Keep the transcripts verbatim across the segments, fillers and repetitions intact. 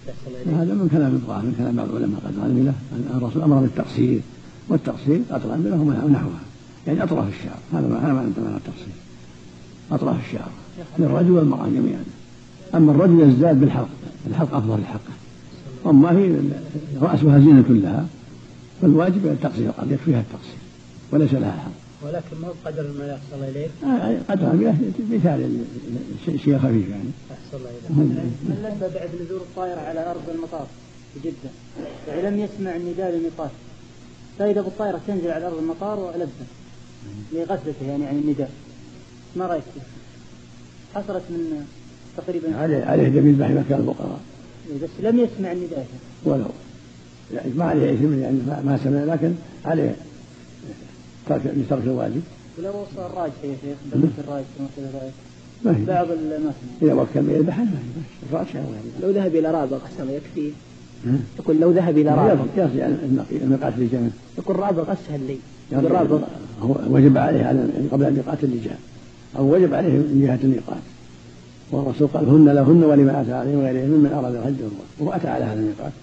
هذا من كلام الضعف، من كلام بعض العلماء قد له أن الرسول أمر بالتقصير، والتقصير قطع الأنملة ونحوها، يعني أطراف الشعر، هذا ما أنت معنى التقصير، أطراف الشعر للرجل والمرأة جميعا. أما الرجل يزداد بالحلق، الحلق أفضل الحلقة، أما هي رأسها زينة لها، فالواجب التقصير، قد يكفيها التقصير وليس لها الحلق. ولكن ما قدر ما يحصل إليه آه قدر المياه مثال شيء خفيف يعني. أحسن الله إليه. من لبى بعد نزول الطائرة على أرض المطار في جدة يعني لم يسمع النداء للميقات، فإذا بالطائرة تنزل على أرض المطار ولبى لغفلته يعني عن النداء، ما رأيك فيه؟ حصلت من تقريبا عليه عليه دليل بحي مكان الفقراء، بس لم يسمع النداء ولو يعني ما عليه إثم يعني ما سمع، لكن عليه ترك ترك الواجب. ولو وصل الراجح يا شيخ بنت الراجح كما كذا رأيك بعض المثل إذا وكل من البحر الراجح لو ذهب إلى رابغ أحسن يكفي. يقول لو ذهب إلى رابغ يعني الميقات اللي جاء يقول رابغ أسهل لي يعني رابغ هو وجب عليه على قبل الميقات اللي جاء أو وجب عليه من جهة الميقات، والرسول قال هن لهن ولما أتى عليهم غيرهم من أراد الحج والعمرة وأتى على هذا الميقات.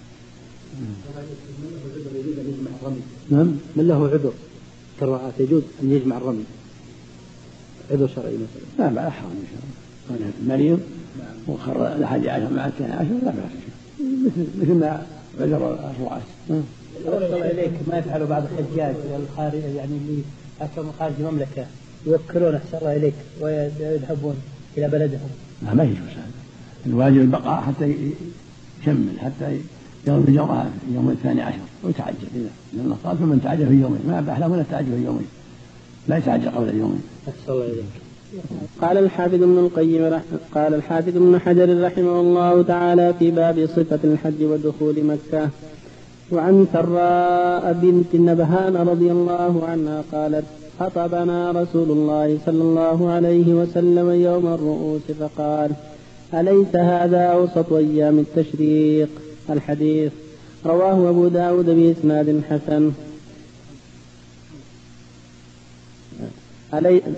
نعم من له عذر كالرعاة يجوز أن يجمع الرمي عذر شرعي مثلا؟ لا بأس حرام إن شاء الله، مريض وخر الأحد عشر مع الثاني عشر لا بأس، مثل مثل ما عذر الرعاة. أوصل إليك ما يفعل بعض الحجاج الخارج يعني اللي أكثر خارج المملكة يوكلون أحسن الله إليك ويذهبون إلى بلدهم. لا ما يجوز هذا، الواجب البقاء حتى يكمل حتى يوم الجمعة يوم الثاني عشر ويتعجل، لأن قال فمن تعجل في يومين ما أباح له ولا تعجل في يومين، لا يتعجل قبل اليومين. أحسن الله إليك. قال الحافظ ابن القيم قال الحافظ ابن حجر رحمه الله تعالى في باب صفة الحج ودخول مكة: وعن سراء بنت النبهان رضي الله عنها قالت: خطبنا رسول الله صلى الله عليه وسلم يوم الرؤوس فقال: أليس هذا أوسط أيام التشريق؟ الحديث رواه أبو داود بإسناد حسن. ألي...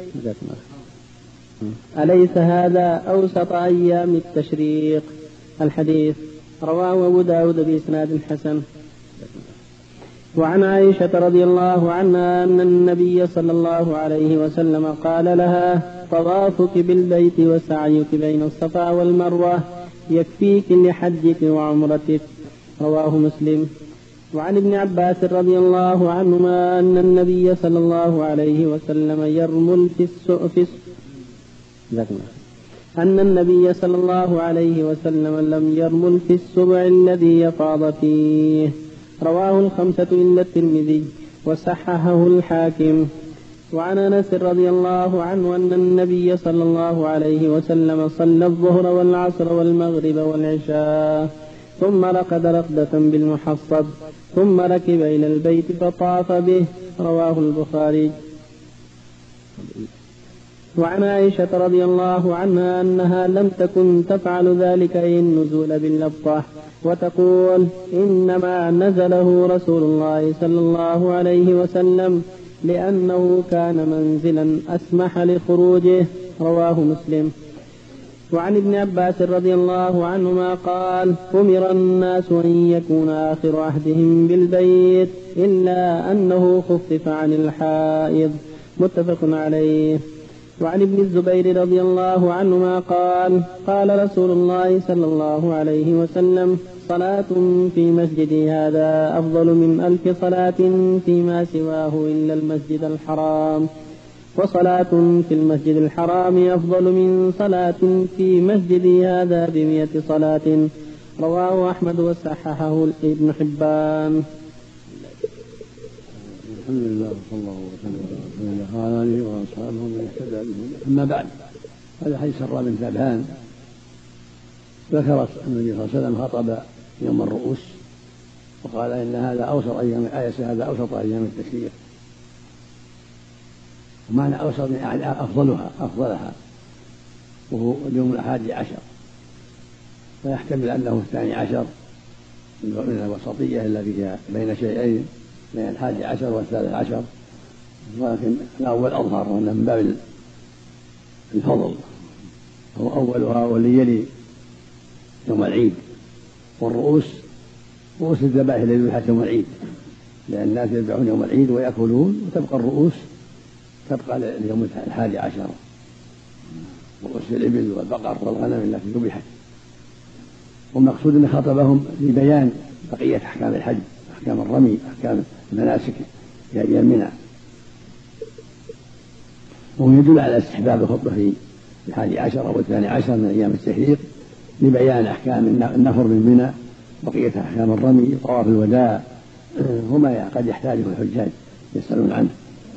أليس هذا أوسط أيام التشريق؟ الحديث رواه أبو داود بإسناد حسن. وعن عائشة رضي الله عنها أن النبي صلى الله عليه وسلم قال لها: طوافك بالبيت وسعيك بين الصفا والمروة يكفيك لحجك وعمرتك. رواه مسلم. وعن ابن عباس رضي الله عنهما أن النبي صلى الله عليه وسلم يرمل في السؤف أن النبي صلى الله عليه وسلم لم يرمل في السبع الذي يفاض فيه. رواه الخمسة إلا الترمذي وصححه الحاكم. وعن أنس رضي الله عنه أن النبي صلى الله عليه وسلم صلى الظهر والعصر والمغرب والعشاء ثم رقد رقدة بالمحصب ثم ركب إلى البيت فطاف به. رواه البخاري. وعن عائشة رضي الله عنها أنها لم تكن تفعل ذلك أي النزول باللبطة، وتقول: إنما نزله رسول الله صلى الله عليه وسلم لأنه كان منزلا أسمح لخروجه. رواه مسلم. وعن ابن عباس رضي الله عنهما قال: أمر الناس أن يكون آخر عهدهم بالبيت إلا أنه خفف عن الحائض. متفق عليه. وعن ابن الزبير رضي الله عنهما قال: قال رسول الله صلى الله عليه وسلم: صلاة في مسجدي هذا أفضل من ألف صلاة فيما سواه إلا المسجد الحرام، وصلاة في المسجد الحرام أفضل من صلاة في مسجدي هذا بمئة صلاة. رواه أحمد وصححه ابن حبان. الحمد لله صلى الله وسلم على آله وأصحابه ومن اهتدى بهم. أما بعد، هذا حديث سراء بنت نبهان ذكرت النبي صلى الله عليه وسلم خطب يوم الرؤوس وقال إن هذا أوسط أيام آية هذا أوسط أيام التشريق، ومعنى أوسط يعني أفضلها أفضلها وهو اليوم الحادي عشر، فيحتمل أنه الثاني عشر من الوسطية التي هي بين شيئين بين الحادي عشر والثالث عشر، ولكن الأول أظهر وأنه من باب الفضل، هو أولها واللي يلي يوم العيد والرؤوس رؤوس الذبائح التي ذبحت يوم العيد، لأن الناس يذبحون يوم العيد ويأكلون، وتبقى الرؤوس تبقى ليوم الحادي عشر، رؤوس الإبل والبقر والغنم التي ذبحت. والمقصود أن خاطبهم لبيان بقية أحكام الحج، أحكام الرمي، أحكام المناسك في أيام منى، ويدل على استحباب الخطبة في الحادي عشر أو الثاني عشر من أيام التشريق لبيان أحكام النفر من منى، بقية أحكام الرمي، طواف الوداع، وما قد يحتاجه الحجاج يسألون عنه.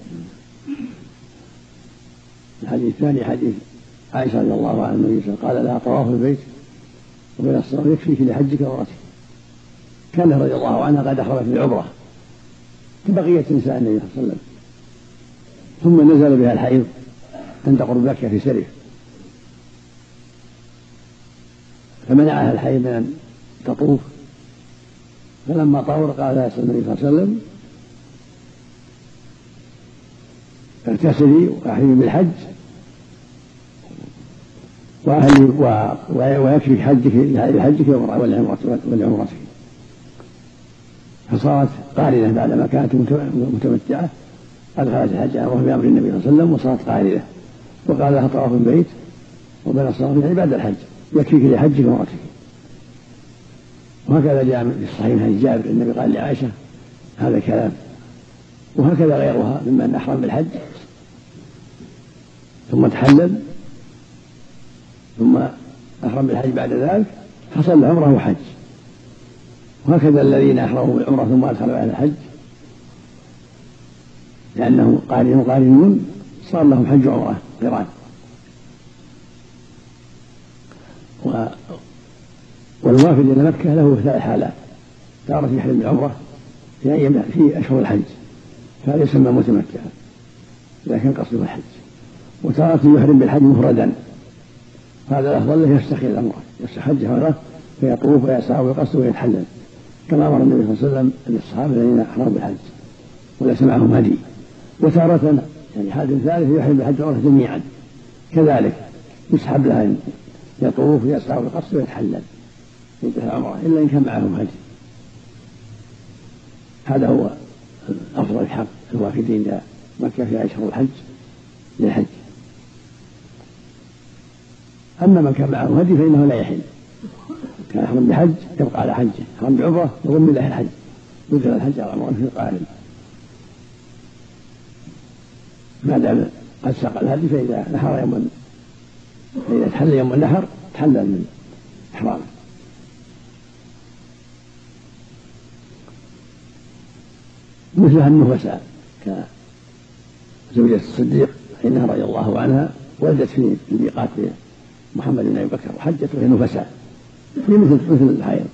الحديث الثاني حديث عائشة رضي الله عنها النبي صلى الله عليه وسلم قال لها طواف البيت وبين الصلاة يكفيك لحجك وعمرتك. كان رضي الله عنها قد أحرمت بالعمرة كبقية نساء النبي صلى الله عليه وسلم، ثم نزل بها الحيض عند قرب مكة في سرف، فمنعها الحيض من أن تطوف، فلما طهر قال لها النبي صلى الله عليه وسلم اغتسلي واحرمي بالحج ويكفيك حجك لحجك ولعمرتك. فصارت قارنة بعدما كانت متمتعة، أدخلت الحج بأمر النبي صلى الله عليه وسلم وصارت قارنة، وقال لها طواف البيت وبين الصلاة يعني بعد الحج يكفيك لحجك وعمرتك. وهكذا جاء في الصحيح عن جابر النبي قال لعائشة هذا الكلام، وهكذا غيرها ممن أحرم بالحج ثم تحلل ثم أحرم بالحج بعد ذلك حصل له عمره وحج. وهكذا الذين أحرموا بالعمرة ثم أدخلوا على الحج لأنهم قارنون قارنون صار لهم حج وعمرة قران. و والوافد إلى مكة له ثلاث حالات: تارة يحرم بالعمرة في أيام في أشهر الحج فهذا يسمى متمتعا لكن قصده الحج، وتارة يحرم بالحج مفردا هذا الأفضل له يستخير الأمر يستحج حوله فيطوف ويسعى ويقصد ويتحلل كما أمر النبي صلى الله عليه وسلم للصحابة الذين أحرموا بالحج وليس معهم هدي. وتارة يعني حال ثالث يحرم بالحج والعمرة جميعا كذلك يسحب له أن يطوف ويسعى ويقصد ويتحلل ينتهي العمرة إلا إن كان معهم هدي. هذا هو أفضل الحق الوافدين إلى مكة في أشهر الحج للحج. أما من كان معه هدي فإنه لا يحل، كان أحرم بحج يبقى على حجه، أحرم بعمرة يضم له الحج يدخل الحج على عمره في القارن ما دام قد ساق الهدي. فإذا نحر يوم فإذا تحل يوم النحر تحلل من إحرامه. مثلها النفساء كزوجة الصديق حينها رضي الله عنها ولدت في الميقات محمد بن أبي بكر وحجت وهي نفساء في مثل مثل الحيض،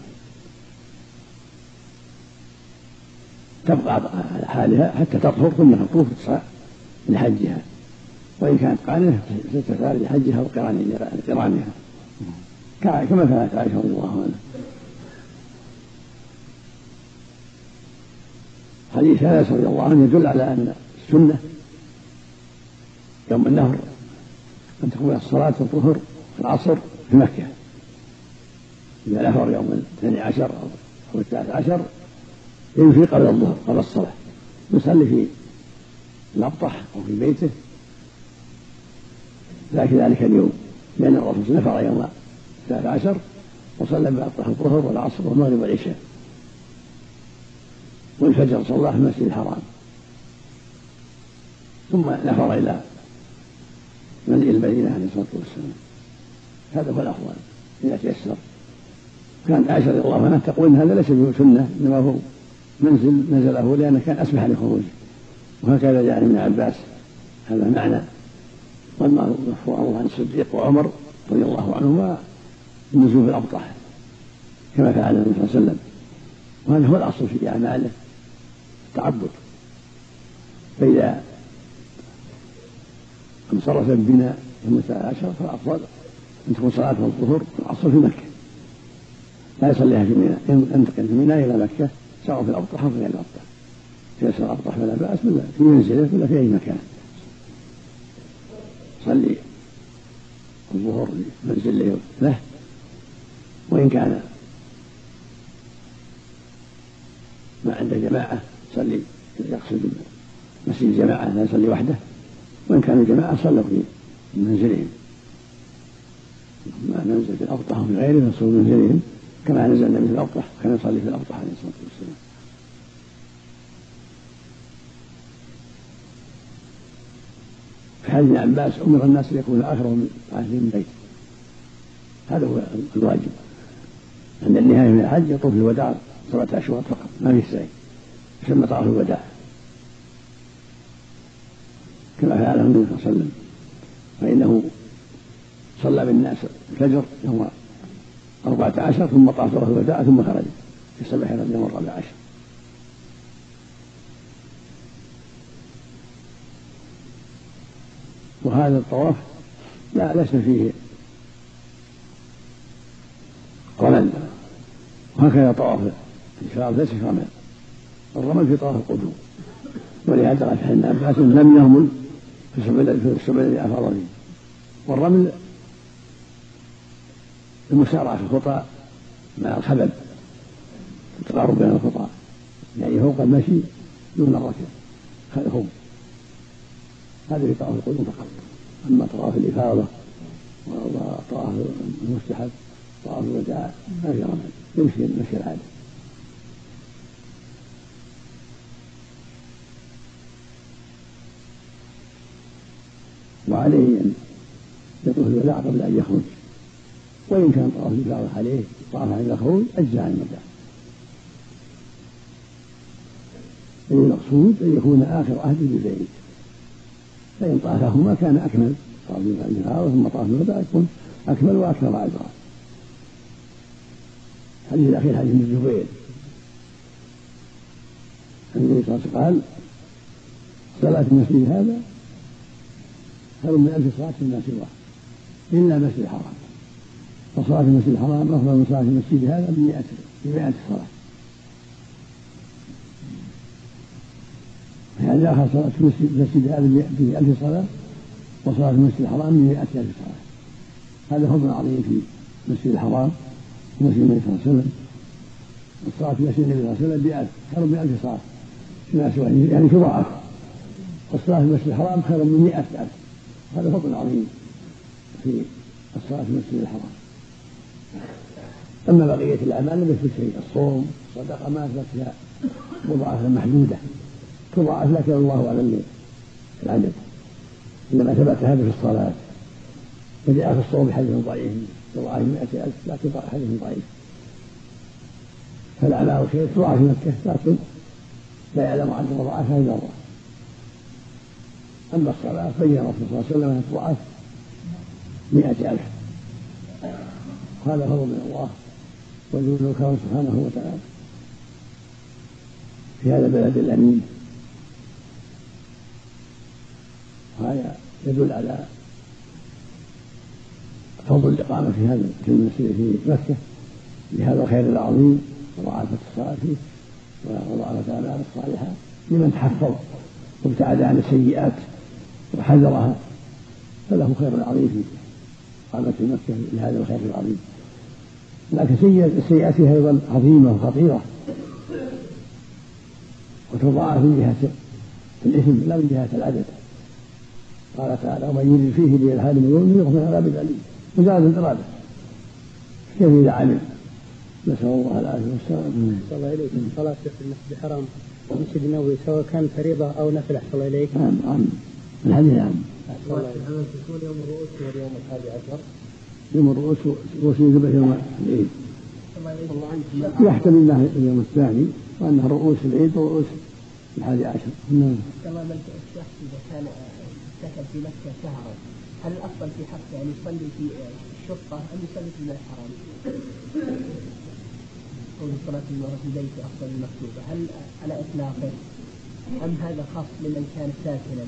تبقى على حالها حتى تطهر ثم تطوف لحجها، وإن كانت قارنة ستسار لحجها وقرانها كما فعلت عائشة رضي الله عنها. حديث أنس رضي الله عنه يدل على أن السنة يوم النهر أن تكون الصلاة والظهر العصر في مكة، إذا نهر يوم الثاني عشر أو الثالث عشر ينفي قبل الظهر قبل الصلاة يصلي في الأبطح أو في بيته ذاك ذلك اليوم، لأن الرسول نفر يوم الثالث عشر وصلى بأبطح الظهر والعصر والمغرب والعشاء، والفجر صلى في المسجد الحرام، ثم نفر إلى منزل المدينة عليه الصلاة والسلام. هذا هو الأفضل إذا تيسر. كانت عائشة رضي الله عنها تقول إن هذا ليس بسنة إنما هو منزل نزله لأنه كان أسمح لخروجه، وهكذا جاء من عباس هذا المعنى. والمرفوع عن الصديق وعمر رضي الله عنهما النزول في الأبطح كما فعل النبي صلى الله عليه وسلم، وهذا هو الأصل في أعماله التعبد. فإذا انصرف بنا يوم الثالث عشر فالأفضل أن تكون صلاة الظهر والعصر في مكة لا يصليها في منى، إن انتقل من منى إلى مكة سواء في الأبطح أو في غير الأبطح، في أسفل الأبطح فلا بأس في منزله ولا في أي مكان. صلي الظهر منزل له، وإن كان ما عنده جماعة يصلي يقصد مسجد الجماعة لا يصلي وحده، وإن كانوا جماعة صلوا في منزلهم، ما ننزل في الأبطح وفي غيره فصلوا منزلهم كما نزل النبي في الأبطح كان يصلي في الأبطح عليه الصلاة والسلام. في حديث ابن عباس أمر الناس ليكون آخرهم من عهدهم بيت، هذا هو الواجب. عند النهاية من الحج يطوف الوداع سبعة أشواط فقط ما في سعي، يسمى طواف الوداع كما فعله النبي صلى الله عليه وسلم، فإنه صلى بالناس الفجر يوم أربعة عشر ثم طاف طواف الوداع ثم خرج في الصباح يوم الرابع عشر. وهذا الطواف لا ليس فيه رمل، وهكذا طواف الإفاضة ليس في رمل، الرمل في طواف القدوم، ولهذا قال ابن عباس لم يرمل في السبع الذي أفاض فيه. والرمل المسارعة في الخطى مع الخبب، التقارب بين الخطى، يعني فوق المشي دون الركب خلفهم، هذا في طواف القدوم فقط. أما طواف الإفاضة وطواف المستحب طواف الوداع ما في رمل، يمشي المشي العادي. وعليه أن يطوف الوداع قبل أن يخرج، وإن كان طواف الإفاضة عليه طواف عند الخروج أجزاء عن الوداع. المقصود أن يكون آخر عهد بالبيت، فإن طافهما كان أكمل، طواف الإفاضة ثم طواف الوداع يكون أكمل وأكثر أجرا. الحديث الأخير حديث ابن الزبير النبي صلى الله عليه وسلم قال: صلاة المسجد هذا خير من ألف صلاة فيما سواه إلا المسجد الحرام، وصلاة المسجد الحرام أفضل من صلاة المسجد هذا بمئة بمئة صلاة. يعني آخر صلاة المسجد هذا بألف صلاة، وصلاة المسجد الحرام بمئة ألف صلاة. هذا فضل عظيم في المسجد الحرام ومسجد النبي صلى الله عليه وسلم. الصلاة في مسجد النبي صلى الله عليه وسلم بألف خير من ألف صلاة فيما سواه، يعني تضاعف. والصلاة في المسجد الحرام خير من مئة ألف، هذا فضل عظيم في الصلاة في المسجد الحرام. أما بقية الأعمال لم يثبت شيء، الصوم الصدقة ما أثبت فيها مضاعفة محدودة تضاعف، لكن الله أعلم العدد، إنما ثبت هذا في الصلاة. فجاء في الصوم بحديث ضعيف تضاعف مئة ألف، لكن حديث ضعيف. فالأعمال خير تضاعف في مكة، لكن لا يعلم عدد مضاعفها إلا الله. أما الصلاة بين الرسول صلى الله عليه وسلم أنها تضاعف مئة ألف، هذا فضل من الله وجود الكرم سبحانه وتعالى في هذا البلد الأمين. وهذا يدل على فضل الإقامة في هذا في المسجد في مكة بهذا الخير العظيم، وضاعفت الصلاة فيه وضاعفت الأعمال الصالحة لمن تحفظ وابتعد عن السيئات وحذرها، فله خير عظيم في إقامة مكة لهذا الخير العظيم. لكن السيئات فيها أيضا عظيمة وخطيرة، وتضاعف من جهة الإثم لا من جهة العدد. قال تعالى: ومن يرد فيه بإلحاد بظلم يخرج من عذاب أليم. مجرد الإرادة كيف إذا عمل؟ نسأل الله العافية والسلامة. صلى الله عليك صلاة في المسجد الحرام والمسجد النبوي سواء كان فريضة أو نفل أحسن الله إليك. نعم نعم الحديث نعم. العمل تكون يوم الرؤوس واليوم الحادي عشر. يوم الرؤوس رؤوس يذبح يوم العيد. يحتمل الله اليوم الثاني وأنها رؤوس العيد ورؤوس الحادي عشر. نعم. كما من الشخص إذا كان سكن في مكة شهرا، هل الأفضل في حقه أن يصلي في الشقة أم يصلي في الحرام؟ قول صلاة المرأة في بيته أفضل المكتوبة، هل على إطلاقه أم هذا خاص لمن كان ساكنا؟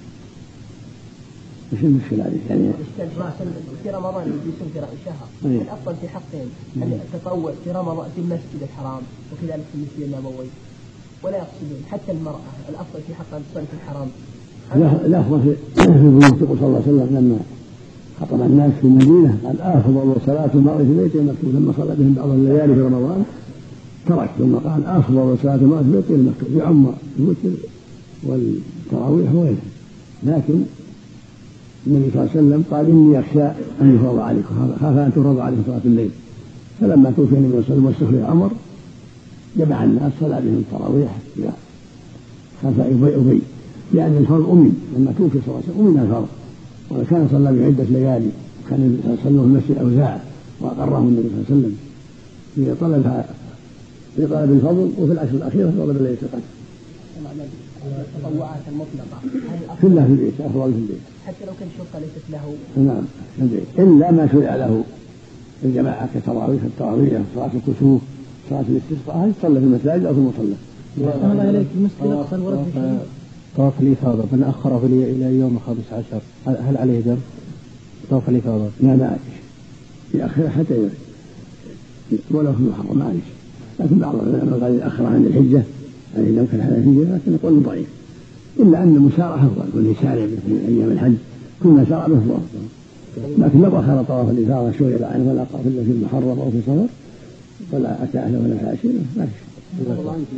وش المشكلة عليه؟ يعني في رمضان يجلسون في رأي شهر، الأفضل في حقهم أن التطوع في رمضان في المسجد الحرام وكذلك في المسجد النبوي، ولا يقصدون حتى المرأة الأفضل في حقها أن تصلي في الحرام. لا أفضل في بيوت صلى الله عليه وسلم لما خطب الناس في المدينة قال: أفضل صلاة المرء في بيته مكتوب، لما صلى بهم بعض الليالي في رمضان ترك ثم قال أفضل صلاة المرأة في البيت المكتوب يعم الوتر والتراويح وغيره. لكن النبي صلى الله عليه وسلم قال إني أخشى أن يفرض عليكم، خاف أن تفرض عليكم صلاة الليل. فلما توفي النبي صلى الله عليه وسلم واستخلف عمر جمع الناس صلى بهم التراويح خلف أبي، لأن الفرض أمن لما توفي صلى الله عليه وسلم أمن الفرض، وكان صلى بعدة ليالي، كان النبي صلى الله عليه وسلم في المسجد أوزاع وأقره النبي صلى الله عليه وسلم في طلب في طلب الفضل، وفي العشر الأخيرة في طلب ليلة القدر. التطوعات المطلقة كلها في البيت، أفضل في البيت حتى لو كان الشرطة ليست له. نعم في البيت، إلا ما شرع له الجماعة كتراويح التراويح صلاة الكسوف صلاة الاستسقاء هذه تصلى في المساجد أو في المصلى. الله عليك المسجد الأقصى ورد في شيء طواف الإفاضة من أخره إلى يوم الخامس عشر هل عليه دم؟ طواف الإفاضة لا لا يأخر حتى ولو في المحرم ما عليه، لكن بعض العلماء قال يأخر عن الحجة يعني لو كان حنفيا، لكن يقول ضعيف، إلا أن المسارعة أفضل والإسارع في أيام الحج كل ما سارع به أفضل. لكن لو أخر طواف الإفاضة شوية عنه ولا قافل في المحرم أو في صفر ولا أتى أهله ولا فاشل ما في.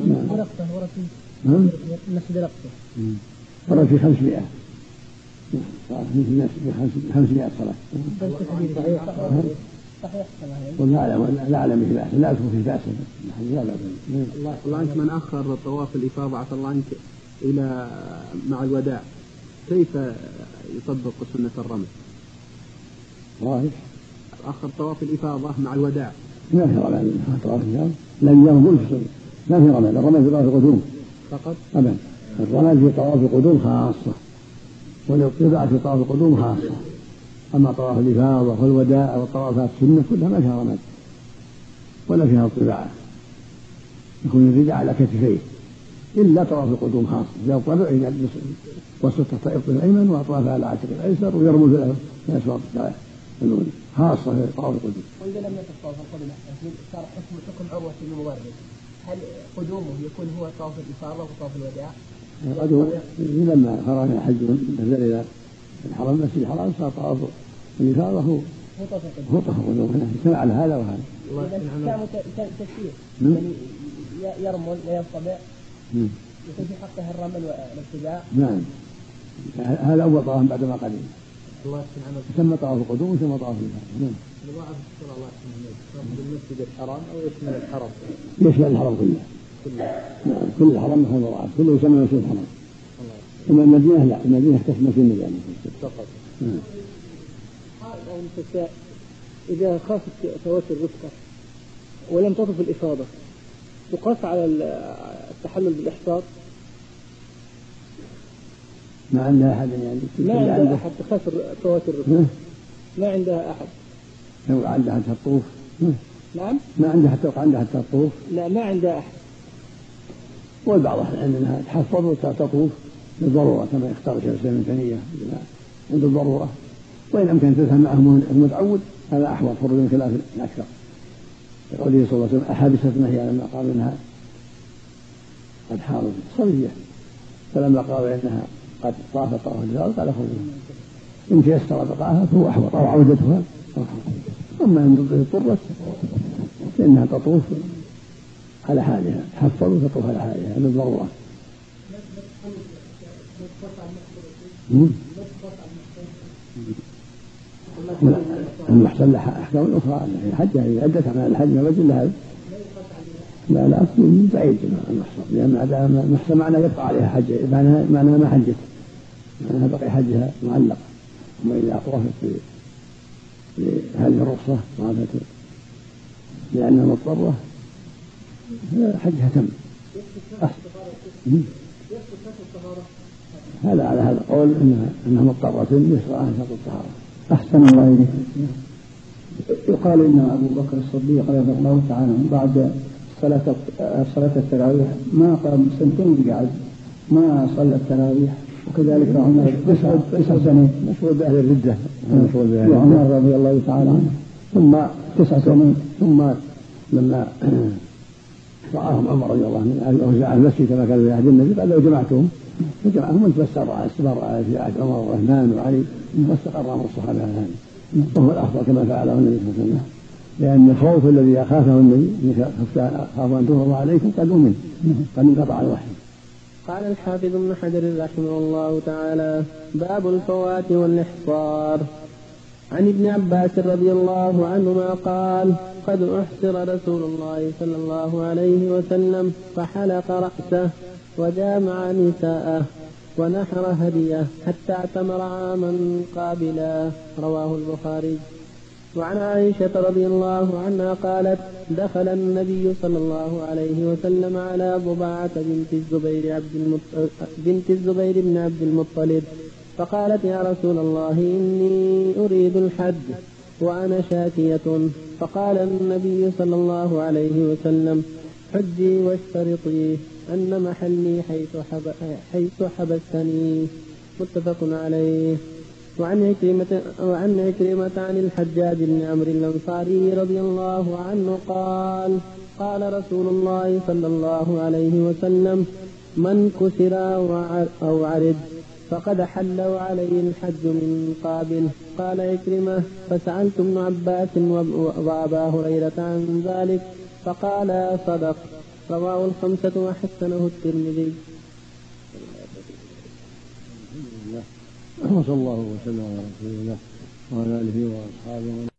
نعم المسجد الأقصى ورد في خمسمائة في خمسمائة صلاة. والله أعلم لا أعلم في بأس لا أذكر في بأس. الله عنك من أخر طواف الإفاضة عفى الله عنك إلى مع الوداع كيف يطبق سنة الرمل؟ واضح أخر طواف الإفاضة مع الوداع ما في رمل طواف الإفاضة لم يرمل ما في رمل، الرمل في طواف القدوم فقط أبدا، الرمل في طواف القدوم خاصة والاقتداء في طواف القدوم خاصة، أما طواف الإفاضة والوداع والطوافات السنة كلها ما فيها رمل ولا فيها اطباع، يكون الرداء على كتفيه إلا طواف القدوم خاص يضطر إلى وسط الطرف الأيمن وأطرافها على عاتق الأيسر ويرمز في أسواق الأولى خاصة في طواف القدوم. وإذا لم يكن طواف القدوم صار حكم حكم عروة بن مورد، هل قدومه يكون هو طواف الإفاضة وطواف الوداع؟ قدوم لما خرج من الحج نزل إلى الحرم المسجد الحرام صار طواف الإفاضة هو هو طواف القدوم، اجتمع على هذا وهذا. كان تفسير يعني يرمل وينطبع يكون في حقه الرمل والابتداء. نعم هذا أول طواف بعد ما قدم. الله يحسن عملك. ثم طواف القدوم وثم طواف الإفاضة. نعم. الله يحسن عملك. المسجد الحرام أو يشمل الحرم؟ يشمل الحرم كله. كله. نعم كل الحرم محل ضرعات كله يسمى مسجد الحرم. ثم المدينة لا المدينة تسمى مسجد المدينة فقط. نعم. إذا خافت فوات الرفقة ولم تطف الإفاضة تقاس على التحلل بالإحصار؟ ما عندها أحد يعني ما عندها أحد تخاف فوات الرفقة ما عندها أحد لو عندها حتى الطوف. نعم ما عندها حتى عندها حتى الطوف. لا ما عندها أحد. والبعض أنها تحفظ وتطوف للضرورة كما يختار شيخ الإسلام ابن تيمية عند الضرورة، وإن أمكن تذهب معهم المتعود هذا أحوط خروج من خلاف الأكثر. يقول صلى الله عليه وسلم أحابستنا هي لما قالوا إنها قد حاضت صبية، فلما قالوا إنها قد طافت طواف الإفاضة قال خذوها إن تيسر بقاها فهو أحوط أو عودتها أحوط. أما إن اضطرت فإنها تطوف على حالها تحفظ وتطوف على حالها للضرورة. المحسن لها أحكام أخرى الحج هي عدة أعمال الحج ما بجل هذا لا لا أصل بعيد المحسن، لأن المحسن معناه يبقى عليها حج معناها ما حجت معناها بقي حجها معلق. أما إذا أطرفت بهذه الرخصة طافت لأنها مضطرة حجها تم. هذا على هذا قول إنها إنها مضطرة يسرى عن شرط الطهارة. أحسن الله إليك. يقال إن أبو بكر الصديق رضي الله تعالى بعد صلاة صلاة التراويح ما قام سنتين قاعد ما صلى التراويح، وكذلك عمر تسع سنين مشهور بأهل الردة وعمر رضي الله تعالى عنه ثم تسع سنين ثم لما رآهم عمر رضي الله عنه أوزع المسجد كما كان في عهد النبي قال لو جمعتهم فجمعهم وانت استمر استمر في عهد عمر وعثمان وعلي واستقر امر الصحابه هذا وهو الافضل كما فعله النبي صلى الله عليه وسلم. لأن الخوف الذي أخافه النبي إن خاف أن تفرض عليكم قد أمن قد انقطع الوحي. قال الحافظ ابن حجر رحمه الله تعالى: باب الفوات والإحصار. عن ابن عباس رضي الله عنهما قال: قد أحصر رسول الله صلى الله عليه وسلم فحلق رأسه وجامع نساءه ونحر هديه حتى اعتمر عاما قابلا. رواه البخاري. وعن عائشة رضي الله عنها قالت: دخل النبي صلى الله عليه وسلم على ضباعة بنت الزبير, عبد المطلب بنت الزبير بن عبد المطلب فقالت: يا رسول الله إني أريد الحج وأنا شاكية. فقال النبي صلى الله عليه وسلم: حجي واشترطي أن محلي حيث, حب حيث حبستني. متفق عليه. وعن عكرمة, وعن عكرمة عن الحجاج بن عمرو الأنصاري رضي الله عنه قال: قال رسول الله صلى الله عليه وسلم: من كسر أو عرج فقد حل عليه الحج من قابل. قال عكرمة: فسألت ابن عباس وأبا هريرة عن ذلك فقال: صدق. رواه الخمسة وحسنه الترمذي. وصلى الله وسلم على رسول الله وعلى آله وأصحابه.